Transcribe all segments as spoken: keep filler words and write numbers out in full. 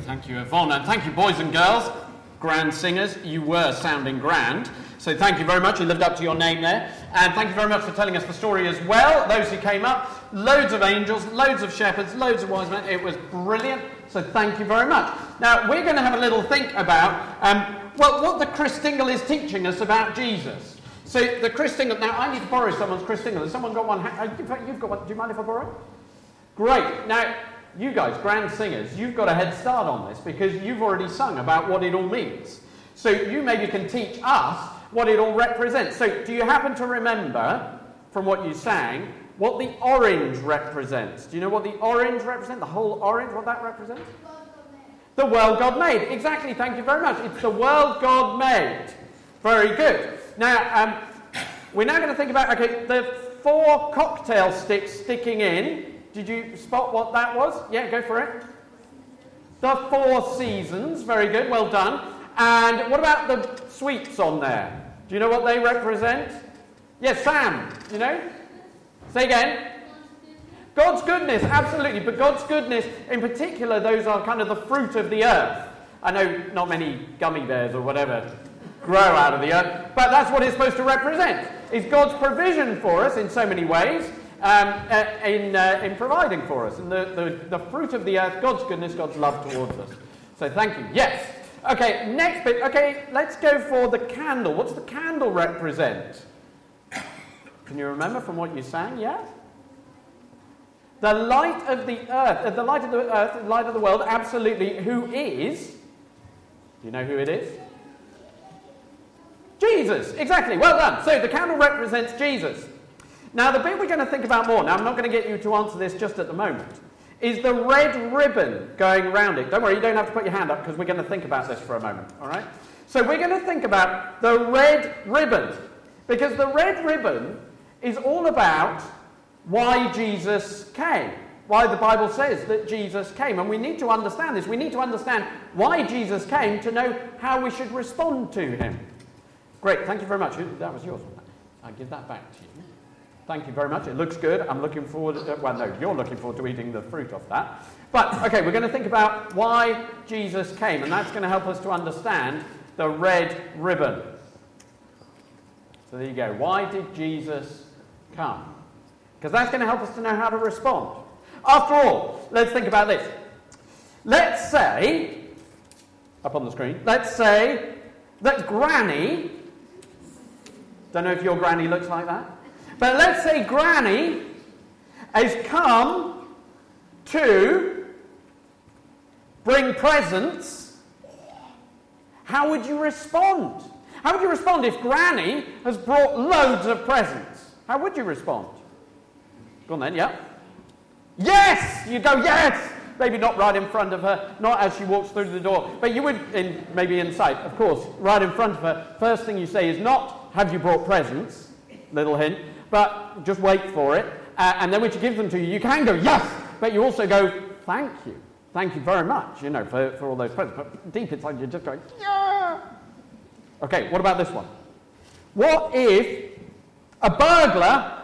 Thank you, Yvonne, and thank you, boys and girls, grand singers. You were sounding grand, so thank you very much. You lived up to your name there, and thank you very much for telling us the story as well. Those who came up, loads of angels, loads of shepherds, loads of wise men. It was brilliant, so thank you very much. Now, we're going to have a little think about, um, well, what the Christingle is teaching us about Jesus. So, the Christingle, now I need to borrow someone's Christingle. Has someone got one? In fact, you've got one. Do you mind if I borrow it? Great. Now, you guys, grand singers, you've got a head start on this because you've already sung about what it all means. So you maybe can teach us what it all represents. So do you happen to remember, from what you sang, what the orange represents? Do you know what the orange represents? The whole orange, what that represents? The world God made. Exactly, thank you very much. It's the world God made. Very good. Now, um, we're now going to think about, okay, the four cocktail sticks sticking in. Did you spot what that was? Yeah, go for it. The four seasons. Very good. Well done. And what about the sweets on there? Do you know what they represent? Yes, Sam. You know? Say again. God's goodness. Absolutely. But God's goodness, in particular, those are kind of the fruit of the earth. I know not many gummy bears or whatever grow out of the earth, but that's what it's supposed to represent. It's God's provision for us in so many ways. Um, uh, in uh, in providing for us, and the, the, the fruit of the earth, God's goodness, God's love towards us. So thank you. Yes. Okay, next bit. Okay, let's go for the candle. What's the candle represent? Can you remember from what you sang? Yeah? The light of the earth, uh, the light of the earth, the light of the world, absolutely. Who is? Do you know who it is? Jesus. Exactly. Well done. So the candle represents Jesus. Now, the bit we're going to think about more, now I'm not going to get you to answer this just at the moment, is the red ribbon going around it. Don't worry, you don't have to put your hand up because we're going to think about this for a moment, all right? So we're going to think about the red ribbon, because the red ribbon is all about why Jesus came, why the Bible says that Jesus came, and we need to understand this. We need to understand why Jesus came to know how we should respond to him. Great, thank you very much. That was yours. I'll give that back to you. Thank you very much. It looks good. I'm looking forward to, well, no, you're looking forward to eating the fruit off that. But, okay, we're going to think about why Jesus came, and that's going to help us to understand the red ribbon. So there you go. Why did Jesus come? Because that's going to help us to know how to respond. After all, let's think about this. Let's say, up on the screen, let's say that Granny, don't know if your Granny looks like that, but let's say Granny has come to bring presents. How would you respond? How would you respond if Granny has brought loads of presents? How would you respond? Go on then, yeah? Yes! You go, yes! Maybe not right in front of her, not as she walks through the door, but you would, in, maybe in sight, of course, right in front of her. First thing you say is not, have you brought presents? Little hint. But just wait for it. Uh, and then when she gives them to you, you can go, yes! But you also go, thank you. Thank you very much, you know, for, for all those presents. But deep inside, you're just going, yeah! Okay, what about this one? What if a burglar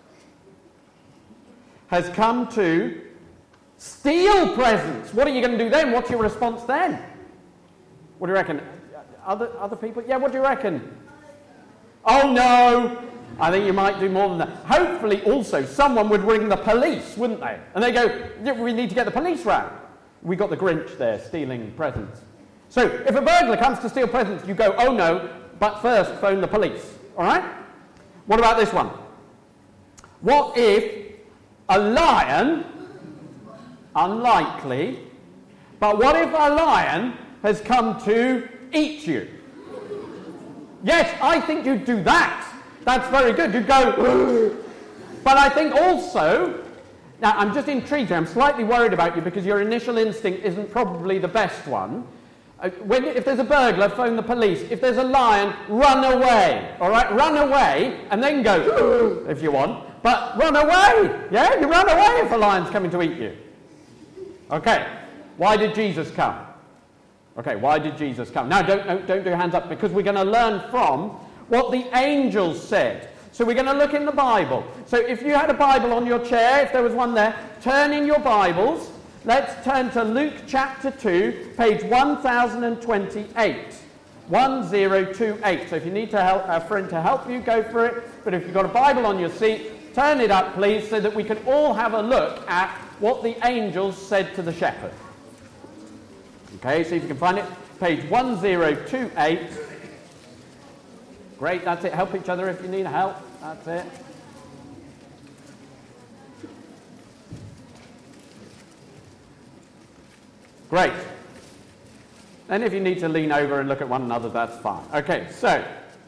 has come to steal presents? What are you going to do then? What's your response then? What do you reckon? Other, other people? Yeah, what do you reckon? Oh, no! I think you might do more than that. Hopefully, also, someone would ring the police, wouldn't they? And they go, yeah, we need to get the police round. We got the Grinch there stealing presents. So, if a burglar comes to steal presents, you go, oh no, but first phone the police. All right? What about this one? What if a lion, unlikely, but what if a lion has come to eat you? Yes, I think you'd do that. That's very good. You'd go, but I think also, now I'm just intrigued here. I'm slightly worried about you because your initial instinct isn't probably the best one. Uh, when, if there's a burglar, phone the police. If there's a lion, run away. All right, run away and then go, if you want. But run away. Yeah, you run away if a lion's coming to eat you. Okay, why did Jesus come? Okay, why did Jesus come? Now, don't, don't, don't do hands up because we're going to learn from what the angels said. So we're going to look in the Bible. So if you had a Bible on your chair, if there was one there, turn in your Bibles Let's turn to Luke chapter two, page one thousand twenty-eight. one thousand twenty-eight. So if you need to help a friend to help you, go for it. But if you've got a Bible on your seat, turn it up, please, so that we can all have a look at what the angels said to the shepherd. Okay, see if you can find it. Page one thousand twenty-eight. Great, that's it. Help each other if you need help. That's it. Great. And if you need to lean over and look at one another, that's fine. Okay, so,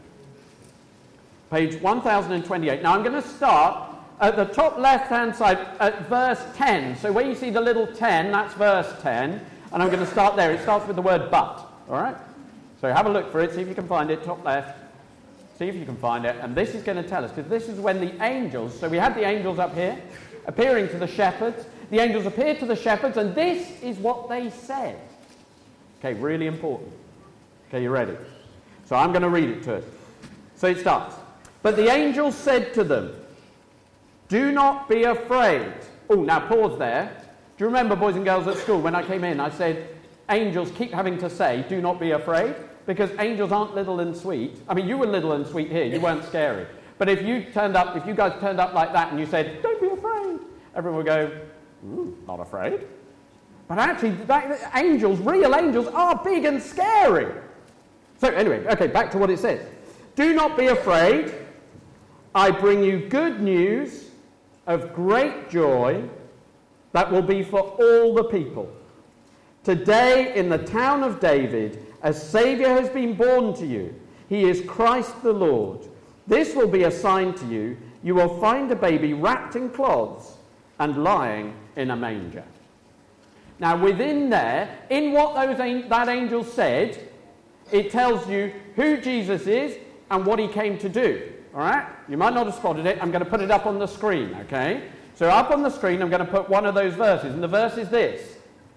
page one thousand twenty-eight. Now I'm going to start at the top left-hand side at verse ten. So where you see the little ten, that's verse ten. And I'm going to start there. It starts with the word but. All right? So have a look for it. See if you can find it. Top left. See if you can find it. And this is going to tell us, because this is when the angels, so we had the angels up here, appearing to the shepherds. The angels appeared to the shepherds, and this is what they said. Okay, really important. Okay, you ready? So I'm going to read it to us. So it starts. But the angels said to them, do not be afraid. Oh, now pause there. Do you remember, boys and girls, at school, when I came in, I said, angels keep having to say, do not be afraid, because angels aren't little and sweet. I mean, you were little and sweet here. You weren't scary. But if you turned up, if you guys turned up like that and you said, don't be afraid, everyone would go, ooh, not afraid. But actually, that, angels, real angels, are big and scary. So anyway, okay, back to what it says. Do not be afraid. I bring you good news of great joy that will be for all the people. Today, in the town of David, a Saviour has been born to you. He is Christ the Lord. This will be a sign to you. You will find a baby wrapped in cloths and lying in a manger. Now, within there, in what those that angel said, it tells you who Jesus is and what he came to do. All right? You might not have spotted it. I'm going to put it up on the screen, okay? So up on the screen, I'm going to put one of those verses. And the verse is this.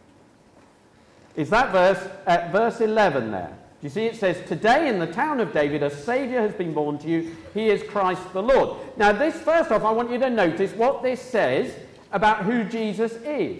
It's that verse at verse eleven there. Do you see it says, today in the town of David, a Saviour has been born to you. He is Christ the Lord. Now this, first off, I want you to notice what this says about who Jesus is.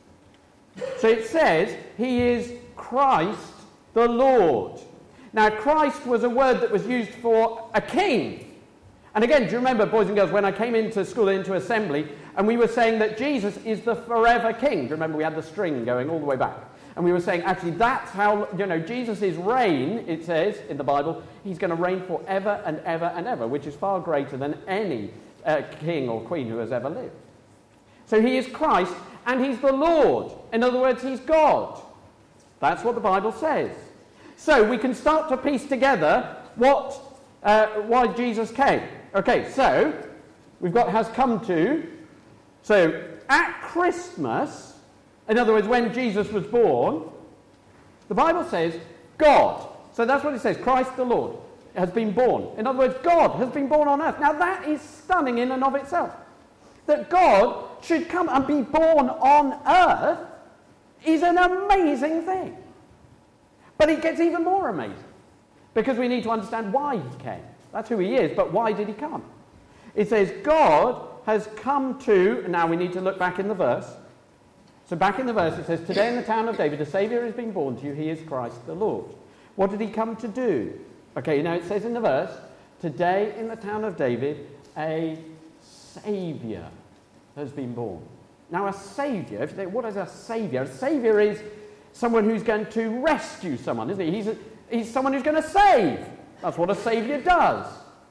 So it says, he is Christ the Lord. Now Christ was a word that was used for a king. And again, do you remember, boys and girls, when I came into school, into assembly, and we were saying that Jesus is the forever king. Do you remember we had the string going all the way back? And we were saying, actually, that's how, you know, Jesus' reign, it says in the Bible, he's going to reign forever and ever and ever, which is far greater than any uh, king or queen who has ever lived. So he is Christ, and he's the Lord. In other words, he's God. That's what the Bible says. So we can start to piece together what, uh, why Jesus came. Okay, so we've got has come to. So at Christmas, in other words, when Jesus was born, the Bible says God. So that's what it says, Christ the Lord has been born. In other words, God has been born on earth. Now that is stunning in and of itself. That God should come and be born on earth is an amazing thing. But it gets even more amazing. Because we need to understand why he came. That's who he is, but why did he come? It says God has come to, and now we need to look back in the verse. So back in the verse it says, today in the town of David, a Saviour has been born to you. He is Christ the Lord. What did he come to do? Okay, now it says in the verse, today in the town of David, a Saviour has been born. Now a Saviour, if they, what is a Saviour? A Saviour is someone who's going to rescue someone, isn't he? He's, a, he's someone who's going to save. That's what a Saviour does.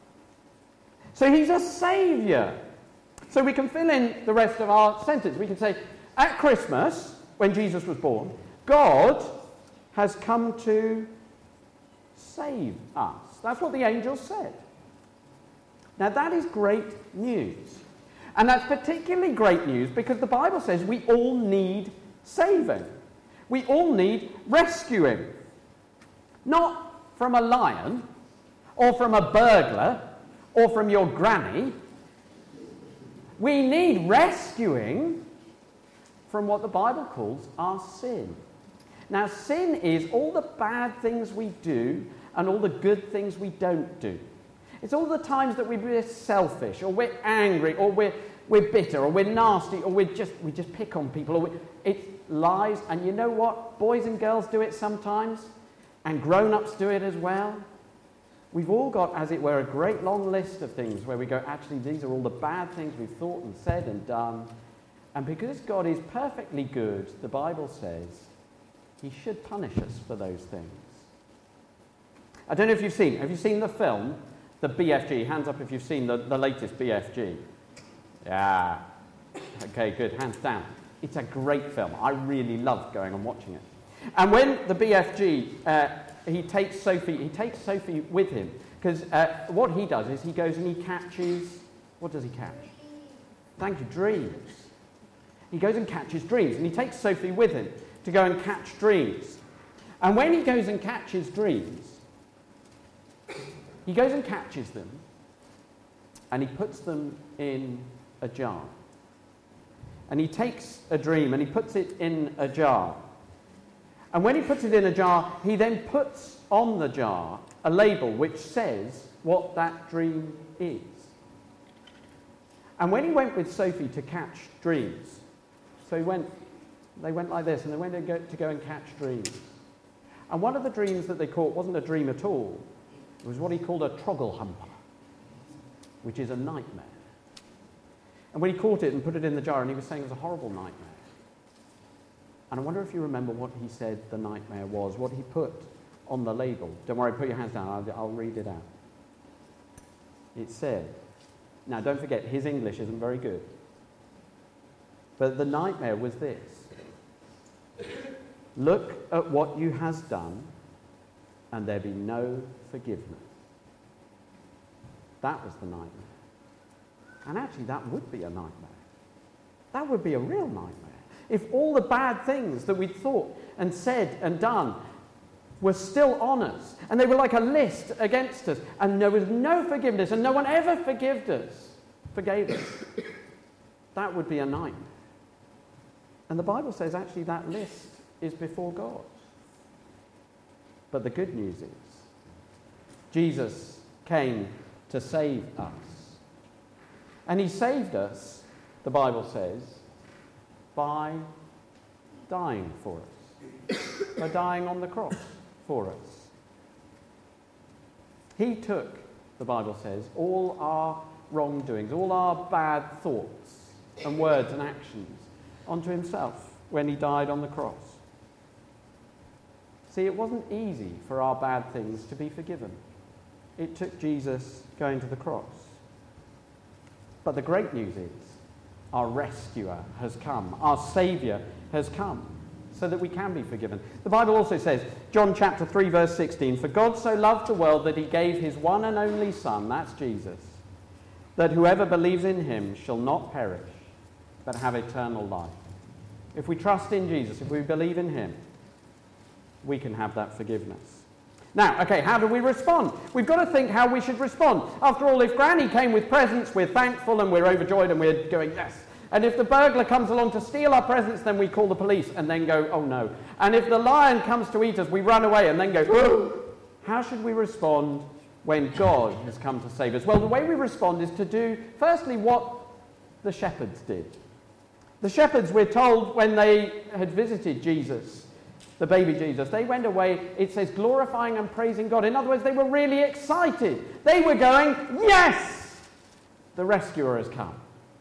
So he's a Saviour. So we can fill in the rest of our sentence. We can say, at Christmas, when Jesus was born, God has come to save us. That's what the angels said. Now that is great news. And that's particularly great news because the Bible says we all need saving. We all need rescuing. Not from a lion, or from a burglar, or from your granny. We need rescuing from what the Bible calls our sin. Now, sin is all the bad things we do and all the good things we don't do. It's all the times that we're selfish, or we're angry, or we're, we're bitter, or we're nasty, or we're just, we just pick on people. Or we, it's lives. And you know what? Boys and girls do it sometimes, and grown-ups do it as well. We've all got, as it were, a great long list of things where we go, actually, these are all the bad things we've thought and said and done. And because God is perfectly good, the Bible says he should punish us for those things. I don't know if you've seen, have you seen the film, the B F G? Hands up if you've seen the, the latest B F G. Yeah. Okay, good. Hands down. It's a great film. I really loved going and watching it. And when the B F G, uh, he takes Sophie, he takes Sophie with him, because uh, what he does is he goes and he catches, what does he catch? Thank you, dreams. He goes and catches dreams, and he takes Sophie with him to go and catch dreams. And when he goes and catches dreams, he goes and catches them, and he puts them in a jar. And he takes a dream and he puts it in a jar. And when he puts it in a jar, he then puts on the jar a label which says what that dream is. And when he went with Sophie to catch dreams, so he went, they went like this, and they went to go, to go and catch dreams. And one of the dreams that they caught wasn't a dream at all. It was what he called a trogglehumper, which is a nightmare. And when he caught it and put it in the jar, and he was saying it was a horrible nightmare. And I wonder if you remember what he said the nightmare was, what he put on the label. Don't worry, put your hands down, I'll, I'll read it out. It said, now don't forget, his English isn't very good. But the nightmare was this. Look at what you has done, and there be no forgiveness. That was the nightmare. And actually, that would be a nightmare. That would be a real nightmare. If all the bad things that we'd thought and said and done were still on us, and they were like a list against us, and there was no forgiveness, and no one ever forgave us, forgave us, that would be a nightmare. And the Bible says actually that list is before God. But the good news is, Jesus came to save us. And he saved us, the Bible says, by dying for us. By dying on the cross for us. He took, the Bible says, all our wrongdoings, all our bad thoughts and words and actions onto himself when he died on the cross. See, it wasn't easy for our bad things to be forgiven. It took Jesus going to the cross. But the great news is, our rescuer has come. Our Saviour has come so that we can be forgiven. The Bible also says, John chapter three, verse sixteen, for God so loved the world that he gave his one and only Son, that's Jesus, that whoever believes in him shall not perish, but have eternal life. If we trust in Jesus, if we believe in him, we can have that forgiveness. Now, okay, how do we respond? We've got to think how we should respond. After all, if Granny came with presents, we're thankful and we're overjoyed and we're going, yes. And if the burglar comes along to steal our presents, then we call the police and then go, oh no. And if the lion comes to eat us, we run away and then go, oh. How should we respond when God has come to save us? Well, the way we respond is to do, firstly, what the shepherds did. The shepherds, we're told, when they had visited Jesus, the baby Jesus, they went away, it says, glorifying and praising God. In other words, they were really excited. They were going, yes, the rescuer has come.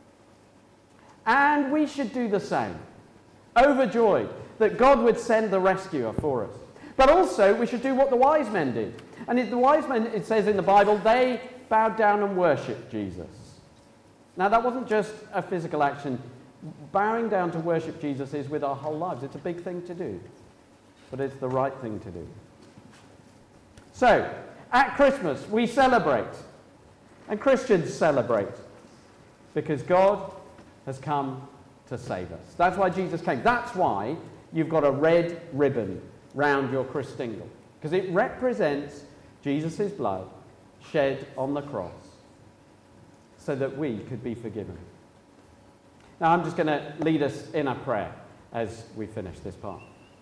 And we should do the same. Overjoyed that God would send the rescuer for us. But also, we should do what the wise men did. And the wise men, it says in the Bible, they bowed down and worshipped Jesus. Now, that wasn't just a physical action. Bowing down to worship Jesus is with our whole lives. It's a big thing to do. But it's the right thing to do. So, at Christmas, we celebrate. And Christians celebrate. Because God has come to save us. That's why Jesus came. That's why you've got a red ribbon round your Christingle. Because it represents Jesus' blood shed on the cross so that we could be forgiven. Now, I'm just going to lead us in a prayer as we finish this part.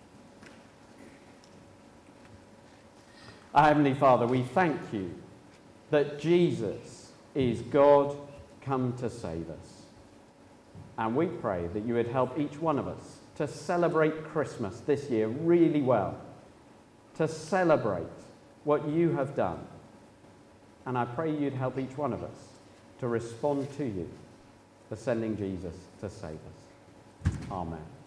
Our Heavenly Father, we thank you that Jesus is God come to save us. And we pray that you would help each one of us to celebrate Christmas this year really well, to celebrate what you have done. And I pray you'd help each one of us to respond to you for sending Jesus to save us. Amen.